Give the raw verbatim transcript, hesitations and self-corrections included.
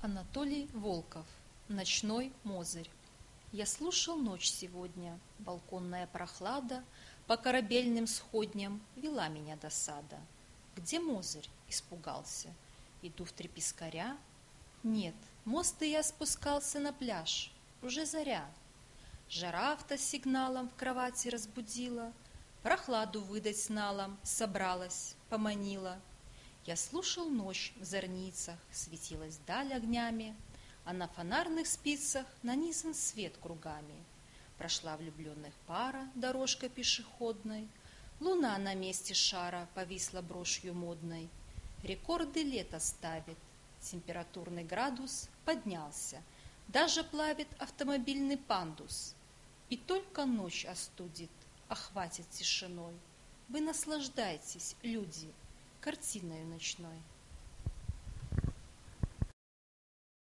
Анатолий Волков. Ночной Мозырь. Я слушал ночь сегодня, балконная прохлада по корабельным сходням вела меня до сада. Где Мозырь? Испугался. Иду в три пескаря. Нет, мост и я спускался на пляж. Уже заря. Жара автосигналом в кровати разбудила, прохладу выдать с налом собралась, поманила. Я слушал ночь в зорницах, светилась даль огнями, а на фонарных спицах нанизан свет кругами. Прошла влюбленных пара дорожка пешеходной, луна на месте шара повисла брошью модной. Рекорды лета ставит, температурный градус поднялся, даже плавит автомобильный пандус. И только ночь остудит, охватит тишиной. Вы наслаждайтесь, люди, картиною ночной.